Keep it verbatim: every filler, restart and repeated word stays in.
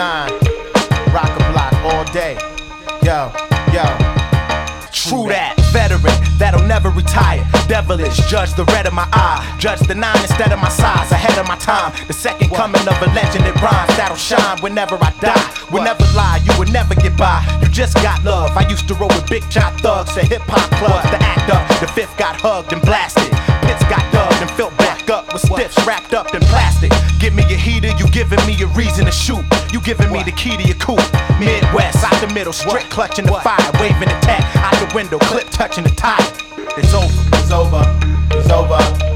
nine. Rock a block all day. Yo, yo. True that, veteran, that'll never retire. Devilish, judge the red of my eye. Judge the nine instead of my size, ahead of my time. The second coming of a legend that rhymes, that'll shine whenever I die. Will never lie, you will never get by. You just got love. I used to roll with big shot thugs at hip hop clubs. The act up, the fifth got hugged and blasted. Pits got dug and filled back up with stiffs wrapped up in plastic. Give me a heater, you giving me a reason to shoot. You giving me the key to your coupe. Midwest, out the middle, strict clutching the fire, waving attack out the window, clip touching the tire. It's over, It's over, it's over.